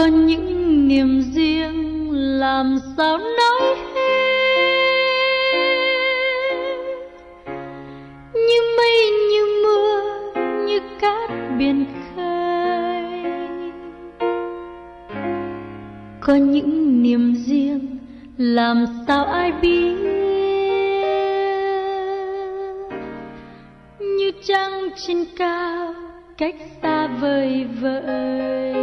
có những niềm riêng làm sao nói hết, như mây như mưa như cát biển khơi. Có những niềm riêng làm sao ai biết, như trăng trên cao cách xa vời vợi.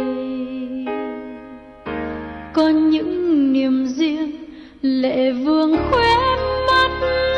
Có những niềm riêng lệ vương khóe mắt.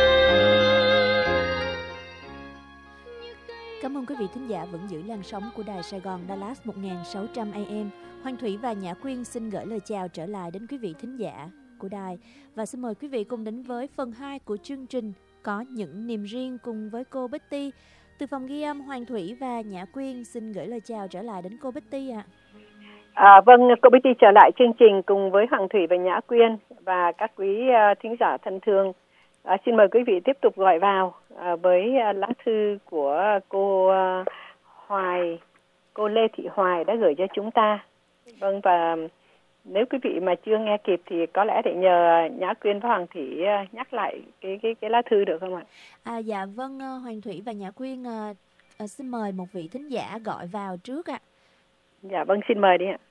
Cảm ơn quý vị thính giả vẫn giữ làn sóng của Đài Sài Gòn Dallas 1600 AM. Hoàng Thủy và Nhã Quyên xin gửi lời chào trở lại đến quý vị thính giả của đài. Và xin mời quý vị cùng đến với phần 2 của chương trình Có những niềm riêng cùng với cô Betty. Từ phòng ghi âm, Hoàng Thủy và Nhã Quyên xin gửi lời chào trở lại đến cô Betty ạ. Vâng, cô Betty trở lại chương trình cùng với Hoàng Thủy và Nhã Quyên và các quý thính giả thân thương. Xin mời quý vị tiếp tục gọi vào với lá thư của cô Hoài, cô Lê Thị Hoài đã gửi cho chúng ta. Vâng, và nếu quý vị mà chưa nghe kịp thì có lẽ để nhờ Nhã Quyên và Hoàng Thủy nhắc lại cái lá thư được không ạ? Dạ vâng, Hoàng Thủy và Nhã Quyên xin mời một vị thính giả gọi vào trước ạ. Dạ vâng, xin mời đi ạ.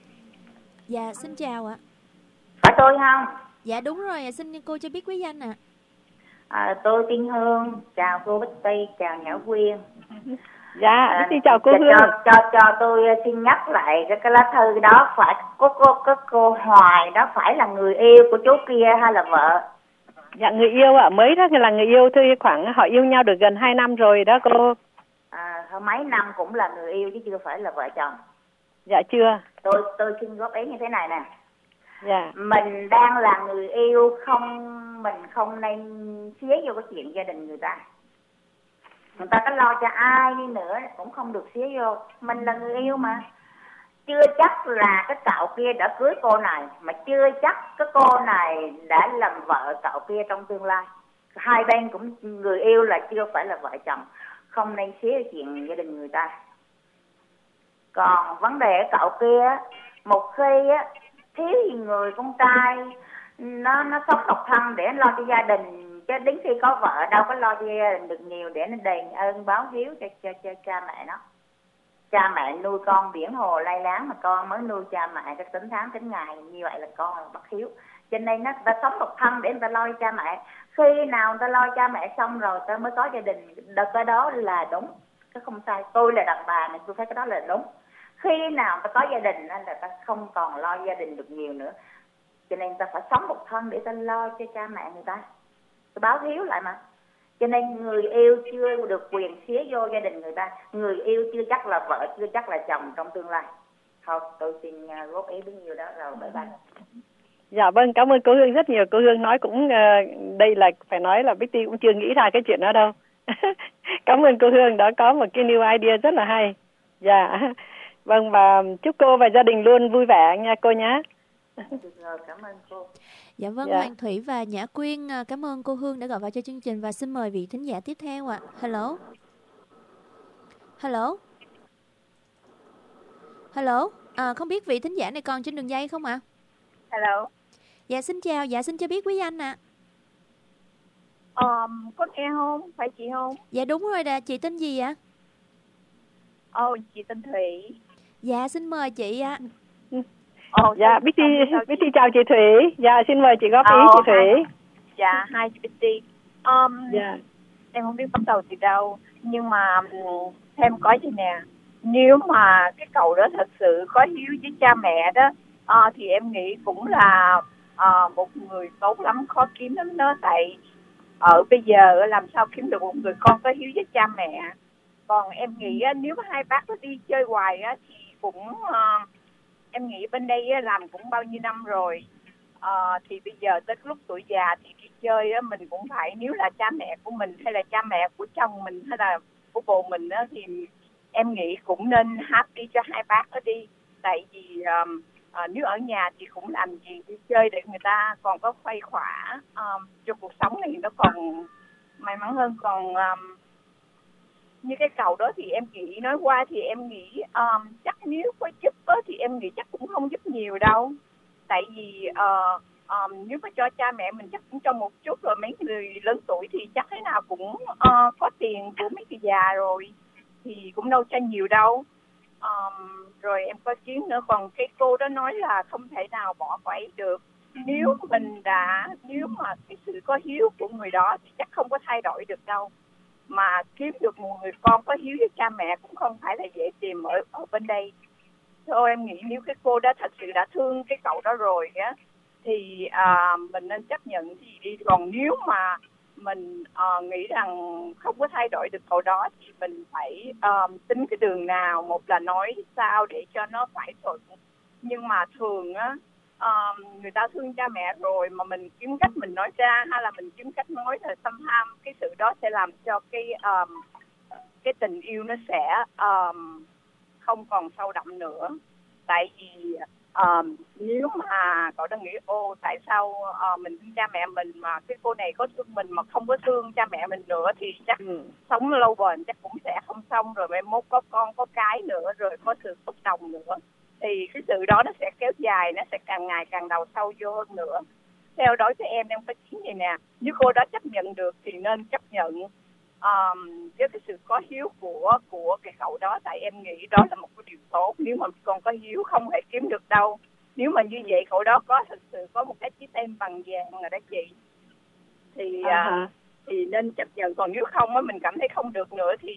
Dạ, xin chào ạ. Phải tôi không? Dạ đúng rồi, xin cô cho biết quý danh ạ. Tôi Tiên Hương, chào cô Betty, chào Nhã Quyên. Dạ, xin chào cô Hương. Cho tôi xin nhắc lại cái lá thư đó, phải cô Hoài đó phải là người yêu của chú kia hay là vợ? Dạ người yêu ạ, mới đó là người yêu thôi, khoảng họ yêu nhau được gần 2 năm rồi đó cô. Mấy năm cũng là người yêu chứ chưa phải là vợ chồng. Dạ chưa. Tôi xin góp ý như thế này nè. Dạ. Mình đang là người yêu, mình không nên xía vô cái chuyện gia đình người ta. Người ta có lo cho ai đi nữa cũng không được xía vô. Mình là người yêu mà. Chưa chắc là cái cậu kia đã cưới cô này, mà chưa chắc cái cô này đã làm vợ cậu kia trong tương lai. Hai bên cũng người yêu là chưa phải là vợ chồng, không nên xía chuyện gia đình người ta. Còn vấn đề cậu kia, một khi á thiếu gì người con trai nó sống độc thân để lo cho gia đình, chứ đến khi có vợ đâu có lo cho gia đình được nhiều để nó đền ơn báo hiếu cho cha mẹ nó. Cha mẹ nuôi con biển hồ lay láng mà con mới nuôi cha mẹ cái tính tháng tính ngày, như vậy là con là bất hiếu. Cho nên nó ta sống độc thân để người ta lo cho cha mẹ. Khi nào người ta lo cha mẹ xong rồi ta mới có gia đình, cái đó là đúng, cái không sai. Tôi là đàn bà này tôi thấy cái đó là đúng. Khi nào ta có gia đình là ta không còn lo gia đình được nhiều nữa. Cho nên ta phải sống độc thân để ta lo cho cha mẹ người ta, ta báo hiếu lại mà. Cho nên người yêu chưa được quyền xía vô gia đình người ta. Người yêu chưa chắc là vợ, chưa chắc là chồng trong tương lai. Thôi tôi xin góp ý bấy nhiêu đó rồi bye bye. Dạ vâng, cảm ơn cô Hương rất nhiều. Cô Hương nói cũng đây là phải nói là Betty cũng chưa nghĩ ra cái chuyện đó đâu. Cảm ơn cô Hương đã có một cái new idea rất là hay. Dạ. Vâng, và chúc cô và gia đình luôn vui vẻ nha cô nhé. Rồi, cảm ơn cô. Dạ vâng, Hoàng Thủy và Nhã Quyên cảm ơn cô Hương đã gọi vào cho chương trình và xin mời vị thính giả tiếp theo ạ. Hello. Hello. Hello. Không biết vị thính giả này còn trên đường dây không ạ? Hello. Dạ xin chào, dạ xin cho biết quý danh ạ. Có nghe không? Phải chị không? Dạ đúng rồi, chị tên gì ạ? Chị tên Thủy. Dạ xin mời chị ạ. Dạ Betty chào chị Thủy. Dạ xin mời chị góp ý chị Thủy. Dạ hai chị Betty. Em không biết bắt đầu từ đâu, nhưng mà thêm có gì nè, nếu mà cái cậu đó thật sự có hiếu với cha mẹ đó thì em nghĩ cũng là một người tốt lắm, khó kiếm lắm đó. Tại ở bây giờ làm sao kiếm được một người con có hiếu với cha mẹ. Còn em nghĩ nếu mà hai bác nó đi chơi hoài thì cũng em nghĩ bên đây làm cũng bao nhiêu năm rồi, thì bây giờ tới lúc tuổi già thì đi chơi mình cũng phải, nếu là cha mẹ của mình hay là cha mẹ của chồng mình hay là của bồ mình thì em nghĩ cũng nên happy cho hai bác đó đi. Tại vì nếu ở nhà thì cũng làm gì, đi chơi để người ta còn có khuây khỏa cho cuộc sống này nó còn may mắn hơn. Còn như cái cầu đó thì em nghĩ nói qua thì em nghĩ chắc nếu có giúp á, thì em nghĩ chắc cũng không giúp nhiều đâu. Tại vì nếu mà cho cha mẹ mình chắc cũng cho một chút, rồi mấy người lớn tuổi thì chắc thế nào cũng có tiền của mấy người già rồi thì cũng đâu cho nhiều đâu. Rồi em có chuyến nữa, còn cái cô đó nói là không thể nào bỏ cô ấy được. Nếu mà cái sự có hiếu của người đó thì chắc không có thay đổi được đâu. Mà kiếm được một người con có hiếu với cha mẹ cũng không phải là dễ tìm ở bên đây. Thôi em nghĩ nếu cái cô đó thật sự đã thương cái cậu đó rồi á thì mình nên chấp nhận gì đi. Còn nếu mà mình nghĩ rằng không có thay đổi được cậu đó thì mình phải tính cái đường nào. Một là nói sao để cho nó phải thuận. Nhưng mà thường á người ta thương cha mẹ rồi mà mình kiếm cách mình nói ra, hay là mình kiếm cách nói là xâm ham, cái sự đó sẽ làm cho cái tình yêu nó sẽ không còn sâu đậm nữa. Tại vì nếu mà cậu đang nghĩ tại sao mình thương cha mẹ mình mà cái cô này có thương mình mà không có thương cha mẹ mình nữa thì chắc sống lâu bền chắc cũng sẽ không xong, rồi mai mốt có con có cái nữa, rồi có sự bất đồng nữa thì cái sự đó nó sẽ kéo dài, nó sẽ càng ngày càng đào sâu vô hơn nữa. Theo đối với em có chính vậy nè, nếu cô đó chấp nhận được thì nên chấp nhận với cái sự có hiếu của cái cậu đó. Tại em nghĩ đó là một cái điều tốt. Nếu mà con có hiếu không thể kiếm được đâu. Nếu mà như vậy cậu đó có thực sự có một cái trái tim bằng vàng rồi đó chị, thì thì nên chấp nhận. Còn nếu không á, mình cảm thấy không được nữa thì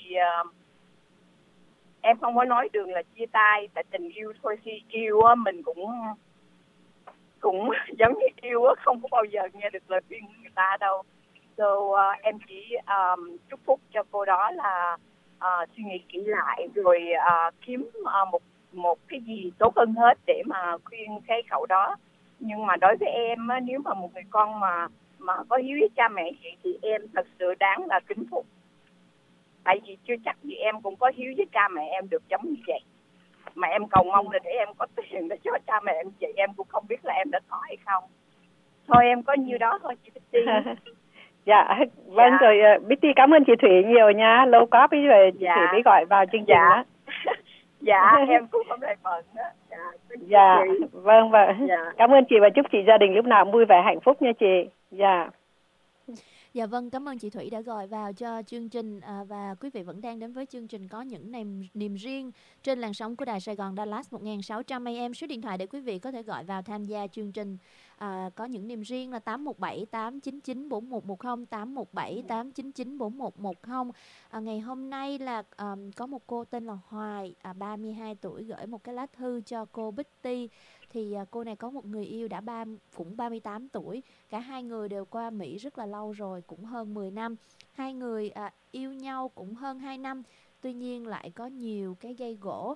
em không có nói đường là chia tay. Tại tình yêu thôi, khi yêu á mình cũng giống như yêu á, không có bao giờ nghe được lời khuyên của người ta đâu. Em chỉ chúc phúc cho cô đó là suy nghĩ kỹ lại rồi kiếm một cái gì tốt hơn hết để mà khuyên cái cậu đó. Nhưng mà đối với em á, nếu mà một người con mà có hiếu với cha mẹ thì em thật sự đáng là kính phục. Tại vì chưa chắc gì em cũng có hiếu với cha mẹ em được giống như vậy. Mà em cầu mong là để em có tiền để cho cha mẹ em vậy, em cũng không biết là em đã có hay không. Thôi em có nhiêu đó thôi chị Betty. Dạ, vâng rồi Betty cảm ơn chị Thủy nhiều nha. Lâu quá bây giờ chị Thủy mới gọi vào chương trình đó. Dạ, em cũng không lại bận đó. Dạ, vâng. Dạ. Cảm ơn chị và chúc chị gia đình lúc nào vui vẻ hạnh phúc nha chị. Dạ. Dạ vâng, cảm ơn chị Thủy đã gọi vào cho chương trình và quý vị vẫn đang đến với chương trình Có Những Niềm Riêng trên làn sóng của Đài Sài Gòn Dallas 1600 AM. Số điện thoại để quý vị có thể gọi vào tham gia chương trình Có Những Niềm Riêng là 817 899 4110, 817 899 4110. Ngày hôm nay là có một cô tên là Hoài, 32 tuổi gửi một cái lá thư cho cô Betty. Thì cô này có một người yêu đã cũng 38 tuổi. Cả hai người đều qua Mỹ rất là lâu rồi, cũng hơn 10 năm. Hai người yêu nhau cũng hơn 2 năm. Tuy nhiên lại có nhiều cái gây gổ.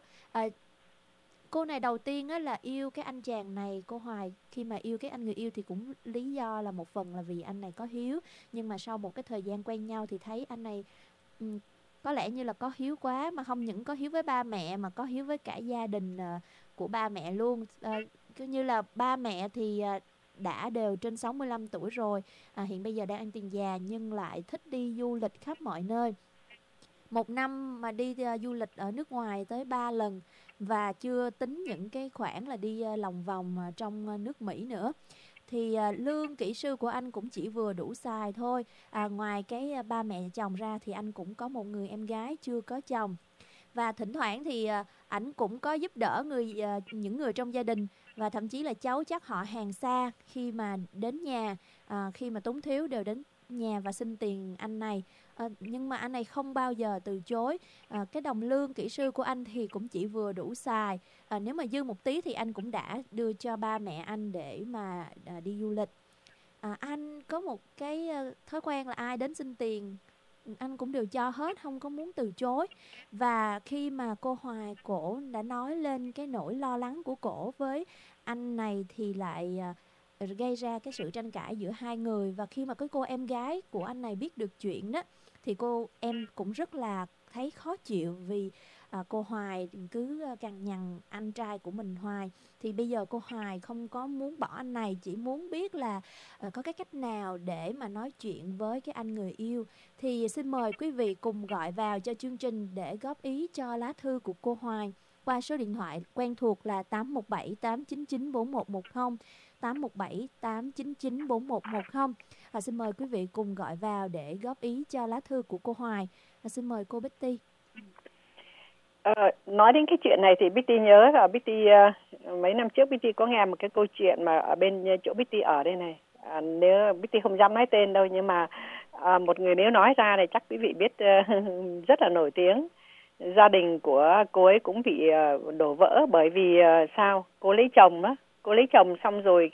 Cô này đầu tiên á, là yêu cái anh chàng này, cô Hoài khi mà yêu cái anh người yêu thì cũng lý do là một phần là vì anh này có hiếu. Nhưng mà sau một cái thời gian quen nhau thì thấy anh này có lẽ như là có hiếu quá, mà không những có hiếu với ba mẹ mà có hiếu với cả gia đình của ba mẹ luôn. Cứ như là ba mẹ thì đã đều trên 65 tuổi rồi, hiện bây giờ đang ăn tiền già nhưng lại thích đi du lịch khắp mọi nơi. Một năm mà đi du lịch ở nước ngoài tới 3 lần và chưa tính những cái khoản là đi lòng vòng trong nước Mỹ nữa. Thì lương kỹ sư của anh cũng chỉ vừa đủ xài thôi. Ngoài cái ba mẹ chồng ra thì anh cũng có một người em gái chưa có chồng. Và thỉnh thoảng thì ảnh cũng có giúp đỡ những người trong gia đình và thậm chí là cháu chắc họ hàng xa khi mà đến nhà, khi mà túng thiếu đều đến nhà và xin tiền anh này. Nhưng mà anh này không bao giờ từ chối. Cái đồng lương kỹ sư của anh thì cũng chỉ vừa đủ xài. Nếu mà dư một tí thì anh cũng đã đưa cho ba mẹ anh để mà đi du lịch. Anh có một cái thói quen là ai đến xin tiền anh cũng đều cho hết, không có muốn từ chối. Và khi mà cô Hoài cổ đã nói lên cái nỗi lo lắng của cổ với anh này thì lại gây ra cái sự tranh cãi giữa hai người. Và khi mà cái cô em gái của anh này biết được chuyện đó thì cô em cũng rất là thấy khó chịu vì cô Hoài cứ cằn nhằn anh trai của mình hoài. Thì bây giờ cô Hoài không có muốn bỏ anh này, chỉ muốn biết là có cái cách nào để mà nói chuyện với cái anh người yêu. Thì xin mời quý vị cùng gọi vào cho chương trình để góp ý cho lá thư của cô Hoài qua số điện thoại quen thuộc là 817 899 4110, 817 899 4110. Và xin mời quý vị cùng gọi vào để góp ý cho lá thư của cô Hoài. Và xin mời cô Betty. Nói đến cái chuyện này thì Betty nhớ là Betty mấy năm trước Betty có nghe một cái câu chuyện mà ở bên chỗ Betty ở đây này. Nếu Betty không dám nói tên đâu, nhưng mà một người nếu nói ra thì chắc quý vị biết rất là nổi tiếng. Gia đình của cô ấy cũng bị đổ vỡ bởi vì sao? Cô lấy chồng á, cô lấy chồng xong rồi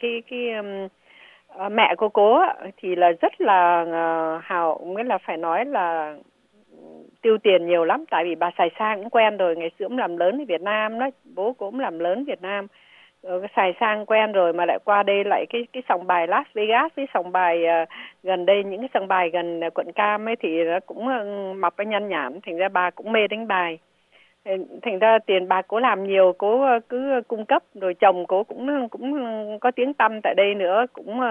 mẹ của cô thì là rất là nghĩa là phải nói là tiêu tiền nhiều lắm, tại vì bà xài sang cũng quen rồi, ngày xưa cũng làm lớn ở Việt Nam đó, bố cũng làm lớn Việt Nam, xài sang quen rồi mà lại qua đây lại cái sòng bài Las Vegas với sòng bài gần đây, những cái sòng bài gần quận Cam ấy thì nó cũng mọc cái nhăn nhản, thành ra bà cũng mê đánh bài. Thành ra tiền bạc cố làm nhiều, cố cứ cung cấp, rồi chồng cố cũng có tiếng tăm tại đây nữa,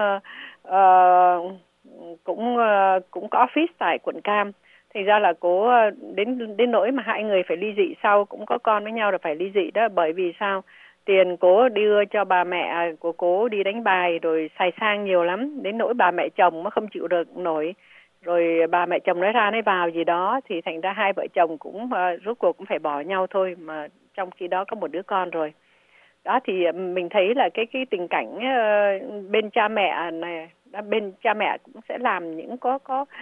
cũng có office tại quận Cam. Thành ra là cố đến nỗi mà hai người phải ly dị, sau cũng có con với nhau rồi phải ly dị đó, bởi vì sao? Tiền cố đưa cho bà mẹ của cố đi đánh bài rồi xài sang nhiều lắm, đến nỗi bà mẹ chồng nó không chịu được nổi. Rồi bà mẹ chồng nói ra nói vào gì đó, thì thành ra hai vợ chồng cũng rốt cuộc cũng phải bỏ nhau thôi, mà trong khi đó có một đứa con rồi. Đó thì mình thấy là cái tình cảnh bên cha mẹ này, bên cha mẹ cũng sẽ làm những có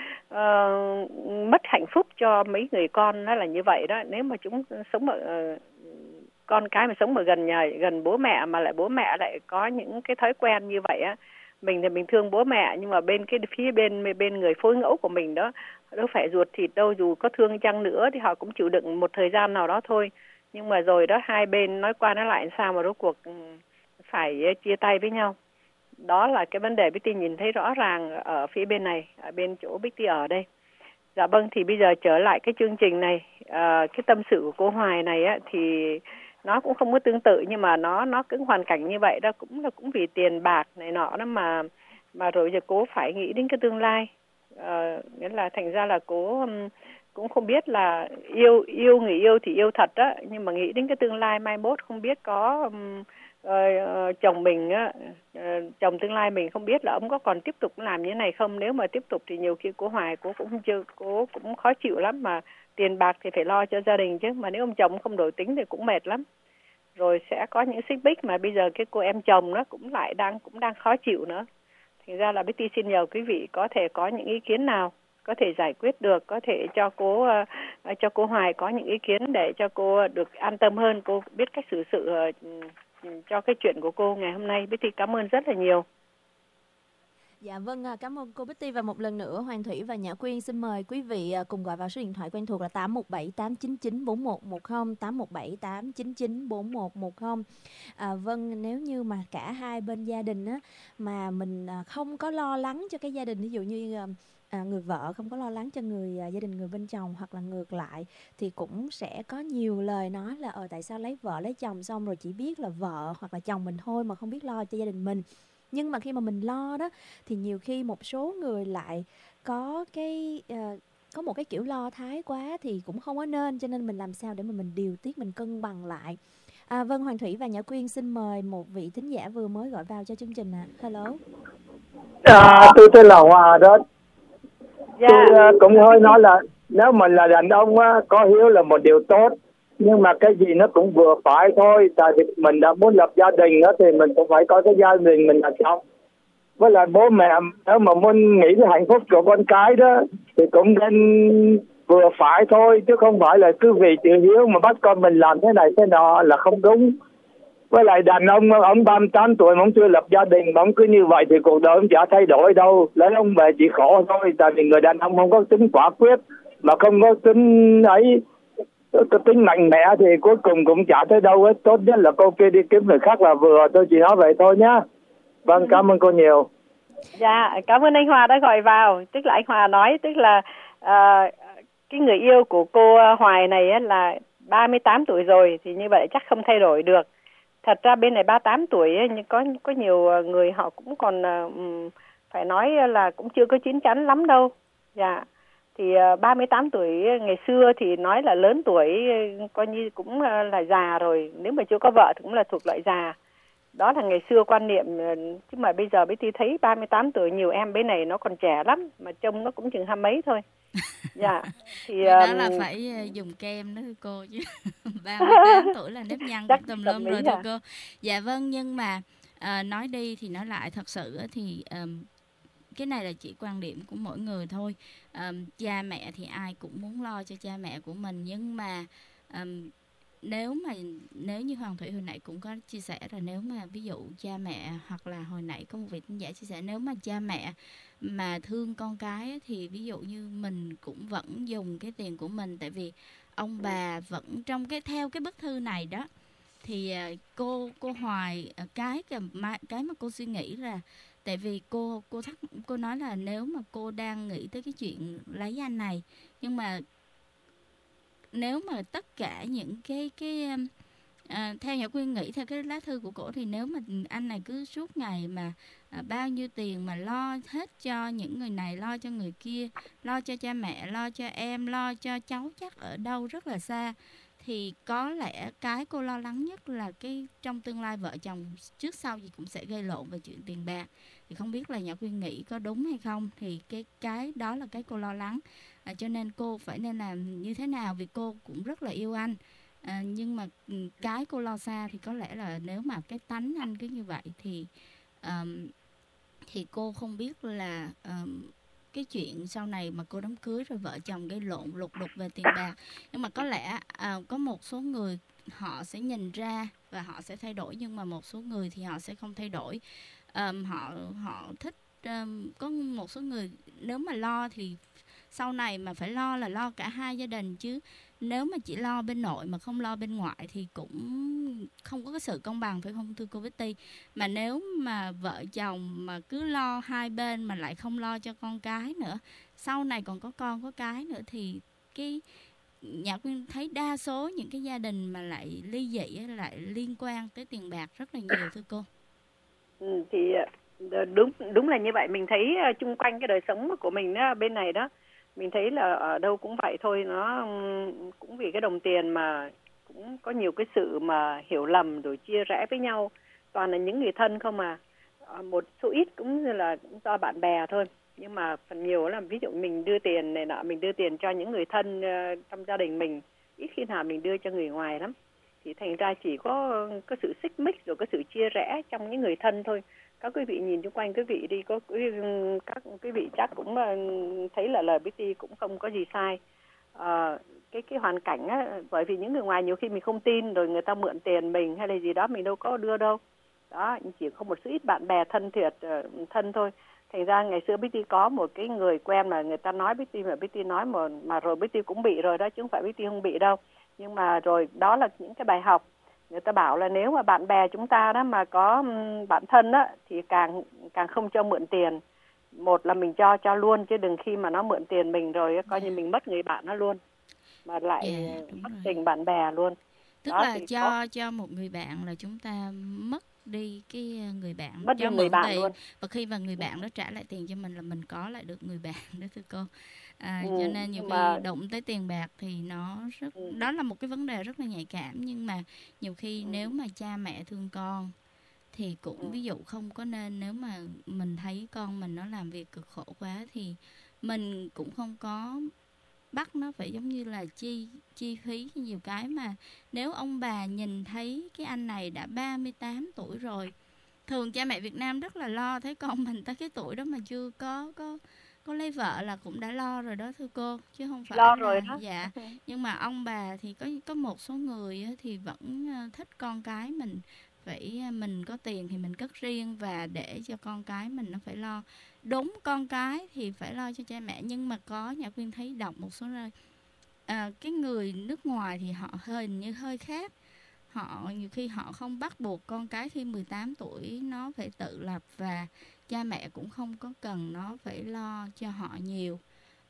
mất hạnh phúc cho mấy người con, nó là như vậy đó. Nếu mà chúng sống ở con cái mà sống ở gần bố mẹ, mà lại bố mẹ lại có những cái thói quen như vậy á, mình thì mình thương bố mẹ, nhưng mà phía bên người phối ngẫu của mình đó, đâu phải ruột thịt đâu, dù có thương chăng nữa thì họ cũng chịu đựng một thời gian nào đó thôi. Nhưng mà rồi đó, hai bên nói qua nói lại sao mà rốt cuộc phải chia tay với nhau. Đó là cái vấn đề Betty nhìn thấy rõ ràng ở phía bên này, ở bên chỗ Betty ở đây. Dạ vâng, thì bây giờ trở lại cái chương trình này, cái tâm sự của cô Hoài này á, thì nó cũng không có tương tự, nhưng mà nó cứ hoàn cảnh như vậy đó, cũng vì tiền bạc này nọ đó mà rồi giờ cố phải nghĩ đến cái tương lai. Nghĩa là thành ra là cố cũng không biết là yêu người yêu thì yêu thật đó, nhưng mà nghĩ đến cái tương lai mai mốt không biết có chồng mình á, chồng tương lai mình không biết là ông có còn tiếp tục làm như thế này không. Nếu mà tiếp tục thì nhiều khi cô Hoài cô cũng khó chịu lắm, mà tiền bạc thì phải lo cho gia đình chứ, mà nếu ông chồng không đổi tính thì cũng mệt lắm. Rồi sẽ có những xích mích mà bây giờ cái cô em chồng nó cũng đang khó chịu nữa. Thành ra là Betty xin nhờ quý vị có thể có những ý kiến nào có thể giải quyết được, có thể cho cô Hoài có những ý kiến để cho cô được an tâm hơn, cô biết cách xử sự cho cái chuyện của cô ngày hôm nay. Betty cảm ơn rất là nhiều. Dạ vâng, cảm ơn cô Betty. Và một lần nữa Hoàng Thủy và Nhã Quyên xin mời quý vị cùng gọi vào số điện thoại quen thuộc là 817 899 4110, 817 899 4110. Vâng, nếu như mà cả hai bên gia đình á, mà mình không có lo lắng cho cái gia đình, ví dụ như người vợ không có lo lắng cho gia đình người bên chồng, hoặc là ngược lại, thì cũng sẽ có nhiều lời nói là tại sao lấy vợ lấy chồng xong rồi chỉ biết là vợ hoặc là chồng mình thôi mà không biết lo cho gia đình mình. Nhưng mà khi mà mình lo đó thì nhiều khi một số người lại có một cái kiểu lo thái quá thì cũng không có nên, cho nên mình làm sao để mà mình điều tiết, mình cân bằng lại. Vâng, Hoàng Thủy và Nhã Quyên xin mời một vị thính giả vừa mới gọi vào cho chương trình ạ. Hello. Tôi tên là Hòa đó. Tôi cũng hơi nói là nếu mình là đàn ông á, có hiếu là một điều tốt, nhưng mà cái gì nó cũng vừa phải thôi. Tại vì mình đã muốn lập gia đình đó, thì mình cũng phải có cái gia đình mình là chồng. Với lại bố mẹ nếu mà muốn nghĩ cái hạnh phúc của con cái đó thì cũng nên vừa phải thôi, chứ không phải là cứ vì tự hiếu mà bắt con mình làm thế này thế nọ là không đúng. Với lại đàn ông 38 tuổi mà ông chưa lập gia đình mà ông cứ như vậy thì cuộc đời ông chả thay đổi đâu, lấy ông về chỉ khổ thôi. Tại vì người đàn ông không có tính quả quyết, mà không có tính tính mạnh mẽ thì cuối cùng cũng chả tới đâu hết. Tốt nhất là cô kia đi kiếm người khác là vừa. Tôi chỉ nói vậy thôi nhá. Vâng, cảm ơn cô nhiều. Dạ, cảm ơn anh Hòa đã gọi vào. Tức là anh Hòa nói, tức là cái người yêu của cô Hoài này là 38 tuổi rồi thì như vậy chắc không thay đổi được. Thật ra bên này 38 tuổi ấy, có nhiều người họ cũng còn phải nói là cũng chưa có chín chắn lắm đâu. Dạ. Thì 38 tuổi ngày xưa thì nói là lớn tuổi, coi như cũng là già rồi. Nếu mà chưa có vợ thì cũng là thuộc loại già. Đó là ngày xưa quan niệm, chứ mà bây giờ Betty thấy 38 tuổi nhiều em bên này nó còn trẻ lắm, mà trông nó cũng chừng 20 mấy thôi. Dạ. Thì đó là phải dùng kem đó thưa cô chứ. 38 tuổi là nếp nhăn cũng tùm lum rồi thưa cô. Dạ vâng, nhưng mà nói đi thì nói lại, thật sự thì cái này là chỉ quan điểm của mỗi người thôi. Cha mẹ thì ai cũng muốn lo cho cha mẹ của mình, nhưng mà nếu như Hoàng Thủy hồi nãy cũng có chia sẻ là nếu mà ví dụ cha mẹ, hoặc là hồi nãy có một vị khán giả chia sẻ, nếu mà cha mẹ mà thương con cái thì ví dụ như mình cũng vẫn dùng cái tiền của mình, tại vì ông bà vẫn trong theo cái bức thư này đó, thì cô Hoài cái mà cô suy nghĩ là, tại vì cô nói là nếu mà cô đang nghĩ tới cái chuyện lấy anh này, nhưng mà nếu mà tất cả những cái theo Nhã Quyên nghĩ theo cái lá thư của cổ, thì nếu mà anh này cứ suốt ngày mà bao nhiêu tiền mà lo hết cho những người này, lo cho người kia, lo cho cha mẹ, lo cho em, lo cho cháu chắc ở đâu rất là xa, thì có lẽ cái cô lo lắng nhất là cái trong tương lai vợ chồng trước sau gì cũng sẽ gây lộn về chuyện tiền bạc. Thì không biết là Nhã Quyên nghĩ có đúng hay không, thì cái đó là cái cô lo lắng. Cho nên cô phải nên làm như thế nào, vì cô cũng rất là yêu anh. Nhưng mà cái cô lo xa thì có lẽ là nếu mà cái tánh anh cứ như vậy thì cô không biết là cái chuyện sau này mà cô đám cưới rồi vợ chồng gây lộn lục đục về tiền bạc. Nhưng mà có lẽ có một số người họ sẽ nhìn ra và họ sẽ thay đổi, nhưng mà một số người thì họ sẽ không thay đổi. Họ thích có một số người nếu mà lo thì sau này mà phải lo là lo cả hai gia đình, chứ nếu mà chỉ lo bên nội mà không lo bên ngoại thì cũng không có cái sự công bằng, phải không thưa cô Betty? Mà nếu mà vợ chồng mà cứ lo hai bên mà lại không lo cho con cái nữa, sau này còn có con có cái nữa, thì cái Nhã Quyên thấy đa số những cái gia đình mà lại ly dị lại liên quan tới tiền bạc rất là nhiều thưa cô. Thì đúng là như vậy. Mình thấy chung quanh cái đời sống của mình đó, bên này đó, mình thấy là ở đâu cũng vậy thôi. Nó cũng vì cái đồng tiền mà cũng có nhiều cái sự mà hiểu lầm rồi chia rẽ với nhau, toàn là những người thân không à. Một số ít cũng như là cũng do bạn bè thôi, nhưng mà phần nhiều là ví dụ mình đưa tiền này nọ, mình đưa tiền cho những người thân trong gia đình mình, ít khi nào mình đưa cho người ngoài lắm. Thì thành ra chỉ có sự xích mích rồi có sự chia rẽ trong những người thân thôi. Các quý vị nhìn xung quanh quý vị đi, các quý vị chắc cũng thấy là lời Betty cũng không có gì sai. Cái hoàn cảnh á, bởi vì những người ngoài nhiều khi mình không tin, rồi người ta mượn tiền mình hay là gì đó mình đâu có đưa đâu. Đó, chỉ có một số ít bạn bè thân thôi. Thành ra ngày xưa Betty có một cái người quen mà người ta nói Betty, mà Betty nói mà rồi Betty cũng bị rồi đó, chứ không phải Betty không bị đâu. Nhưng mà rồi đó là những cái bài học. Người ta bảo là nếu mà bạn bè chúng ta đó mà có bạn thân á thì càng không cho mượn tiền. Một là mình cho luôn, chứ đừng khi mà nó mượn tiền mình rồi coi như mình mất người bạn nó luôn, mà lại mất tình bạn bè luôn. Tức đó, là cho một người bạn là chúng ta mất đi cái người bạn, mất đi người bạn luôn. Và khi mà người bạn đó trả lại tiền cho mình là mình có lại được người bạn đó thưa cô. Cho nên nhiều khi đụng tới tiền bạc thì nó rất đó là một cái vấn đề rất là nhạy cảm. Nhưng mà nhiều khi nếu mà cha mẹ thương con thì cũng ví dụ không có nên, nếu mà mình thấy con mình nó làm việc cực khổ quá thì mình cũng không có bắt nó phải giống như là chi phí nhiều cái. Mà nếu ông bà nhìn thấy cái anh này đã 38 tuổi rồi, thường cha mẹ Việt Nam rất là lo thấy con mình tới cái tuổi đó mà chưa có lấy vợ là cũng đã lo rồi đó thưa cô, chứ không phải lo rồi đó. Dạ. Nhưng mà ông bà thì có một số người thì vẫn thích con cái mình có tiền thì mình cất riêng và để cho con cái mình nó phải lo. Đúng, con cái thì phải lo cho cha mẹ, nhưng mà có Nhã Quyên thấy đọc một số nơi cái người nước ngoài thì họ hình như hơi khác. Họ nhiều khi họ không bắt buộc con cái khi 18 tuổi nó phải tự lập, và cha mẹ cũng không có cần nó phải lo cho họ nhiều.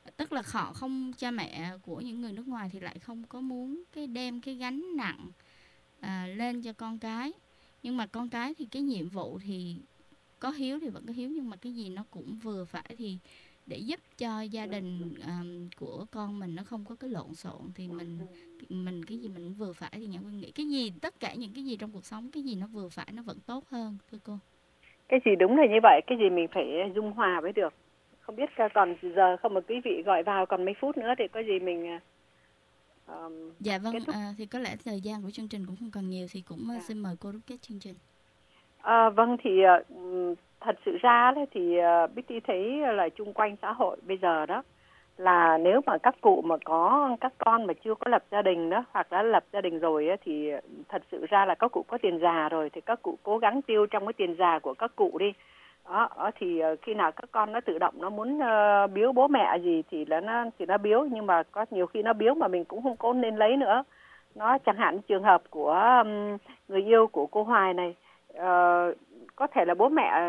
tức là họ không, cha mẹ của những người nước ngoài thì lại không có muốn đem cái gánh nặng lên cho con cái. Nhưng mà con cái thì cái nhiệm vụ thì có hiếu thì vẫn có hiếu, nhưng mà cái gì nó cũng vừa phải, thì để giúp cho gia đình của con mình nó không có cái lộn xộn thì mình cái gì mình vừa phải thì Nhã Quyên nghĩ cái gì, tất cả những cái gì trong cuộc sống, cái gì nó vừa phải nó vẫn tốt hơn, thưa cô. Cái gì đúng là như vậy, cái gì mình phải dung hòa với được. Không biết còn giờ không, một quý vị gọi vào còn mấy phút nữa thì có gì mình dạ vâng, thì có lẽ thời gian của chương trình cũng không còn nhiều, thì cũng xin mời cô đúc kết chương trình. Vâng, thì thật sự ra đấy thì Bích thấy là chung quanh xã hội bây giờ đó, là nếu mà các cụ mà có các con mà chưa có lập gia đình đó, hoặc đã lập gia đình rồi ấy, thì thật sự ra là các cụ có tiền già rồi thì các cụ cố gắng tiêu trong cái tiền già của các cụ đi. Đó, thì khi nào các con nó tự động nó muốn biếu bố mẹ gì thì nó biếu, nhưng mà có nhiều khi nó biếu mà mình cũng không có nên lấy nữa. Nó chẳng hạn trường hợp của người yêu của cô Hoài này, có thể là bố mẹ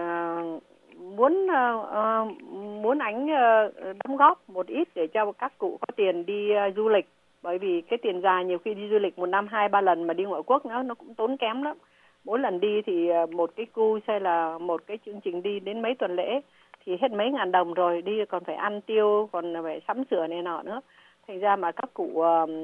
muốn anh đóng góp một ít để cho các cụ có tiền đi du lịch, bởi vì cái tiền già nhiều khi đi du lịch một năm 2-3 lần mà đi ngoại quốc nó cũng tốn kém lắm. Mỗi lần đi thì một cái cruise hay là một cái chương trình đi đến mấy tuần lễ thì hết mấy ngàn đồng rồi, đi còn phải ăn tiêu, còn phải sắm sửa này nọ nữa. Thành ra mà các cụ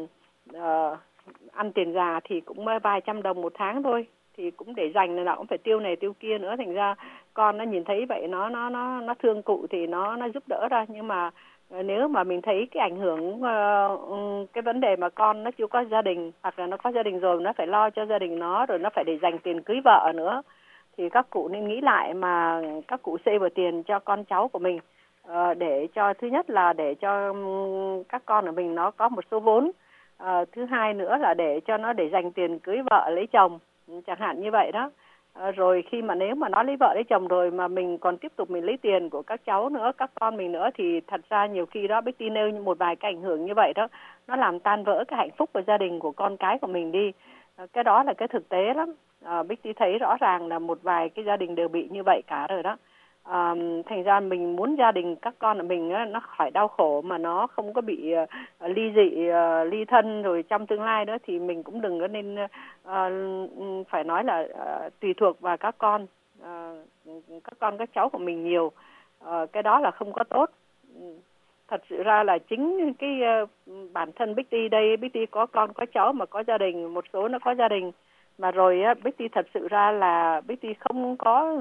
ăn tiền già thì cũng vài trăm đồng một tháng thôi, thì cũng để dành này nọ, cũng phải tiêu này tiêu kia nữa. Thành ra con nó nhìn thấy vậy nó thương cụ thì nó giúp đỡ ra. Nhưng mà nếu mà mình thấy cái ảnh hưởng cái vấn đề mà con nó chưa có gia đình, hoặc là nó có gia đình rồi nó phải lo cho gia đình nó, rồi nó phải để dành tiền cưới vợ nữa, thì các cụ nên nghĩ lại mà các cụ save vào tiền cho con cháu của mình, để cho thứ nhất là để cho các con của mình nó có một số vốn, thứ hai nữa là để cho nó để dành tiền cưới vợ lấy chồng, chẳng hạn như vậy đó. Rồi khi mà nếu mà nó lấy vợ lấy chồng rồi mà mình còn tiếp tục mình lấy tiền của các cháu nữa, các con mình nữa, thì thật ra nhiều khi đó Bích nêu một vài cái ảnh hưởng như vậy đó, nó làm tan vỡ cái hạnh phúc của gia đình của con cái của mình đi. Cái đó là cái thực tế lắm. Bích thấy rõ ràng là một vài cái gia đình đều bị như vậy cả rồi đó. Thành ra mình muốn gia đình các con của mình nó khỏi đau khổ, mà nó không có bị ly dị, ly thân rồi trong tương lai đó, thì mình cũng đừng có nên phải nói là tùy thuộc vào các con các cháu của mình nhiều. Cái đó là không có tốt. Thật sự ra là chính cái bản thân Bích đây, Bích có con có cháu mà có gia đình, một số nó có gia đình mà rồi Bích thật sự ra là Bích không có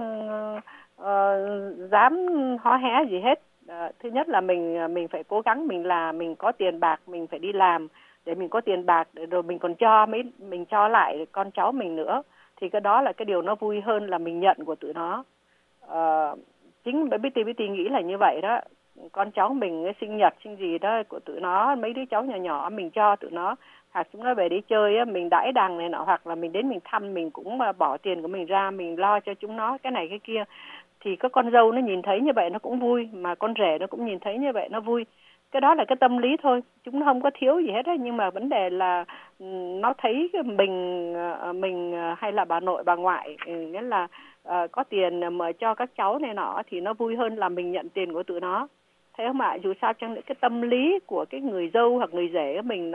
dám hó hé gì hết. Thứ nhất là mình phải cố gắng, mình có tiền bạc, mình phải đi làm để mình có tiền bạc, rồi mình còn mình cho lại con cháu mình nữa, thì cái đó là cái điều nó vui hơn là mình nhận của tụi nó. Chính bởi Bích nghĩ là như vậy đó. Con cháu mình sinh nhật sinh gì đó của tụi nó, mấy đứa cháu nhỏ nhỏ mình cho tụi nó, hoặc chúng nó về đi chơi á, mình đãi đằng này nọ, hoặc là mình đến mình thăm, mình cũng bỏ tiền của mình ra, mình lo cho chúng nó cái này cái kia, thì các con dâu nó nhìn thấy như vậy nó cũng vui, mà con rể nó cũng nhìn thấy như vậy nó vui. Cái đó là cái tâm lý thôi, chúng nó không có thiếu gì hết ấy. Nhưng mà vấn đề là nó thấy mình hay là bà nội bà ngoại nghĩa là có tiền mà cho các cháu này nọ thì nó vui hơn là mình nhận tiền của tụi nó. Thế không ạ? Dù sao chăng nữa cái tâm lý của cái người dâu hoặc người rể của mình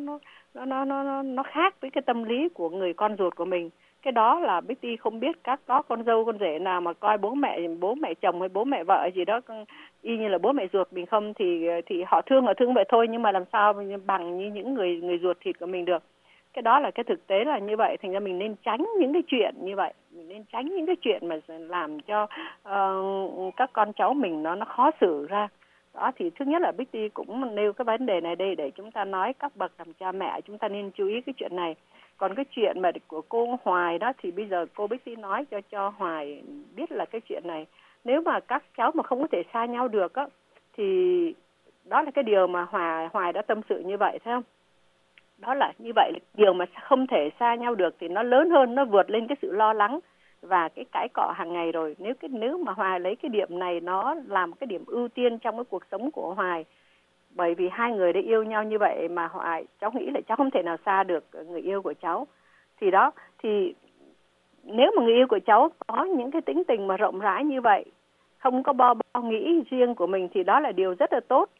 nó khác với cái tâm lý của người con ruột của mình. Cái đó là Bích không biết các con dâu con rể nào mà coi bố mẹ chồng hay bố mẹ vợ gì đó y như là bố mẹ ruột mình không, thì họ thương vậy thôi, nhưng mà làm sao bằng như những người ruột thịt của mình được. Cái đó là cái thực tế là như vậy. Thành ra mình nên tránh những cái chuyện như vậy, mình nên tránh những cái chuyện mà làm cho các con cháu mình nó khó xử ra. Đó, thì thứ nhất là Bích cũng nêu cái vấn đề này đây để chúng ta nói các bậc làm cha mẹ chúng ta nên chú ý cái chuyện này. Còn cái chuyện mà của cô Hoài đó thì bây giờ cô Bích nói cho Hoài biết là cái chuyện này, nếu mà các cháu mà không có thể xa nhau được á, thì đó là cái điều mà Hoài đã tâm sự như vậy, thấy không? Đó là như vậy, điều mà không thể xa nhau được thì nó lớn hơn, nó vượt lên cái sự lo lắng và cái cãi cọ hàng ngày rồi. Nếu mà Hoài lấy cái điểm này nó làm cái điểm ưu tiên trong cái cuộc sống của Hoài, bởi vì hai người đã yêu nhau như vậy mà cháu nghĩ là cháu không thể nào xa được người yêu của cháu. Thì đó, thì nếu mà người yêu của cháu có những cái tính tình mà rộng rãi như vậy, không có bao nghĩ riêng của mình, thì đó là điều rất là tốt.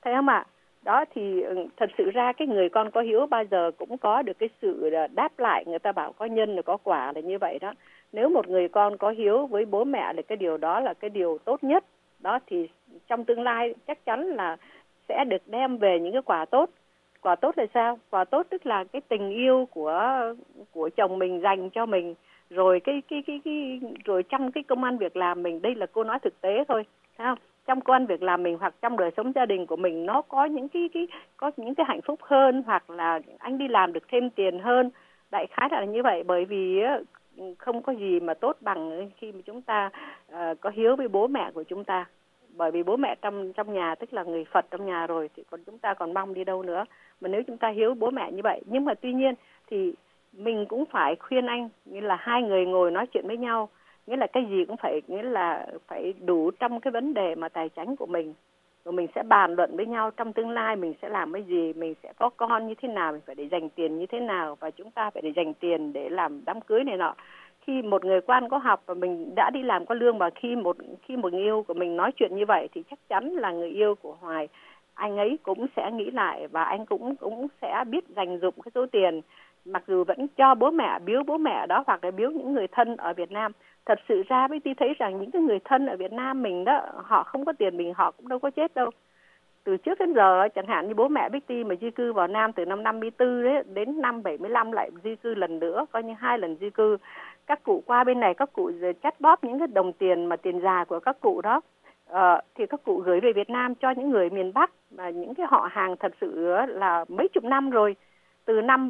thấy không ạ? Đó thì thật sự ra cái người con có hiếu bao giờ cũng có được cái sự đáp lại, người ta bảo có nhân là có quả là như vậy đó. Nếu một người con có hiếu với bố mẹ thì cái điều đó là cái điều tốt nhất. Đó thì trong tương lai chắc chắn là sẽ được đem về những cái quả tốt. Quả tốt là sao? Quả tốt tức là cái tình yêu của chồng mình dành cho mình, rồi rồi trong cái công ăn việc làm mình, đây là cô nói thực tế thôi, thấy không? Trong công ăn việc làm mình hoặc trong đời sống gia đình của mình nó có những cái hạnh phúc hơn, hoặc là anh đi làm được thêm tiền hơn. Đại khái là như vậy, bởi vì không có gì mà tốt bằng khi mà chúng ta có hiếu với bố mẹ của chúng ta. Bởi vì bố mẹ trong nhà tức là người Phật trong nhà rồi, thì còn chúng ta còn mong đi đâu nữa. Mà nếu chúng ta hiếu bố mẹ như vậy, nhưng mà tuy nhiên thì mình cũng phải khuyên anh, nghĩa là hai người ngồi nói chuyện với nhau, nghĩa là cái gì cũng nghĩa là phải đủ trong cái vấn đề mà tài chính của mình. Rồi mình sẽ bàn luận với nhau trong tương lai mình sẽ làm cái gì, mình sẽ có con như thế nào, mình phải để dành tiền như thế nào, và chúng ta phải để dành tiền để làm đám cưới này nọ. Khi một người quan có học và mình đã đi làm có lương, và khi một người yêu của mình nói chuyện như vậy thì chắc chắn là người yêu của Hoài, anh ấy cũng sẽ nghĩ lại, và anh cũng sẽ biết dành dụm cái số tiền, mặc dù vẫn cho bố mẹ, biếu bố mẹ đó, hoặc là biếu những người thân ở Việt Nam. Thật sự ra Betty thấy rằng những cái người thân ở Việt Nam mình đó, họ không có tiền mình họ cũng đâu có chết đâu. Từ trước đến giờ, chẳng hạn như bố mẹ Betty mà di cư vào Nam từ năm 54 đấy, đến năm 75 lại di cư lần nữa, coi như 2 lần di cư. Các cụ qua bên này, các cụ chắt bóp những cái đồng tiền mà tiền già của các cụ đó, thì các cụ gửi về Việt Nam cho những người miền Bắc, mà những cái họ hàng thật sự là mấy chục năm rồi, từ năm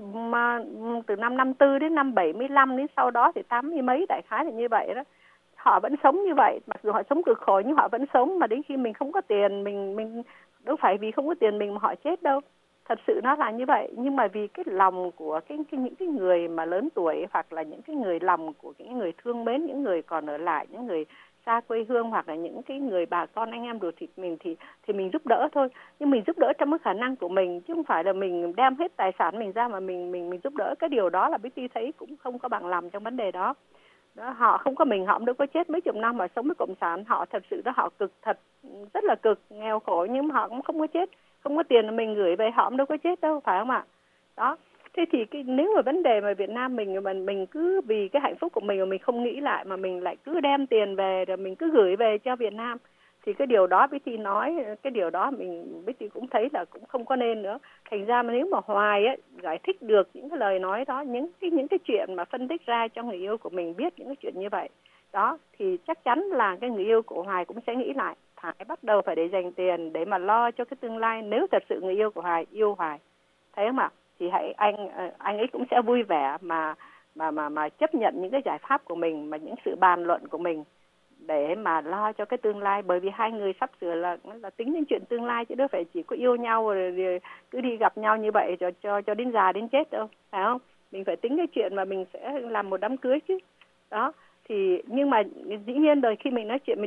54 đến năm 75, đến sau đó thì 80 mấy, đại khái là như vậy đó. Họ vẫn sống như vậy, mặc dù họ sống cực khổ nhưng họ vẫn sống. Mà đến khi mình không có tiền, mình đâu phải vì không có tiền mình mà họ chết đâu. Thật sự nó là như vậy. Nhưng mà vì cái lòng của những cái người mà lớn tuổi, hoặc là những cái người lòng của những người thương mến, những người còn ở lại, những người xa quê hương, hoặc là những cái người bà con anh em ruột thịt mình, thì mình giúp đỡ thôi. Nhưng mình giúp đỡ trong cái khả năng của mình, chứ không phải là mình đem hết tài sản mình ra mà mình giúp đỡ. Cái điều đó là Betty thấy cũng không có bằng lòng trong vấn đề đó. Đó, họ không có mình, họ cũng đâu có chết mấy chục năm mà sống với cộng sản. Họ thật sự đó, họ cực thật, rất là cực, nghèo khổ, nhưng mà họ cũng không có chết. Không có tiền mình gửi về họ cũng đâu có chết đâu, phải không ạ? Đó. Thế thì nếu mà vấn đề mà Việt Nam mình cứ vì cái hạnh phúc của mình mà mình không nghĩ lại, mà mình lại cứ đem tiền về rồi mình cứ gửi về cho Việt Nam, thì cái điều đó Betty nói, cái điều đó Betty cũng thấy là cũng không có nên nữa. Thành ra mà nếu mà Hoài ấy, giải thích được những cái lời nói đó, những cái chuyện mà phân tích ra cho người yêu của mình biết những cái chuyện như vậy đó, thì chắc chắn là cái người yêu của Hoài cũng sẽ nghĩ lại, phải bắt đầu phải để dành tiền để mà lo cho cái tương lai. Nếu thật sự người yêu của Hoài yêu Hoài, thấy không ạ? Thì anh ấy cũng sẽ vui vẻ mà chấp nhận những cái giải pháp của mình, mà những sự bàn luận của mình để mà lo cho cái tương lai. Bởi vì hai người sắp sửa là tính đến chuyện tương lai, chứ đâu phải chỉ có yêu nhau rồi cứ đi gặp nhau như vậy cho đến già đến chết đâu, phải không? Mình phải tính cái chuyện mà mình sẽ làm một đám cưới chứ. Đó thì nhưng mà dĩ nhiên rồi, khi mình nói chuyện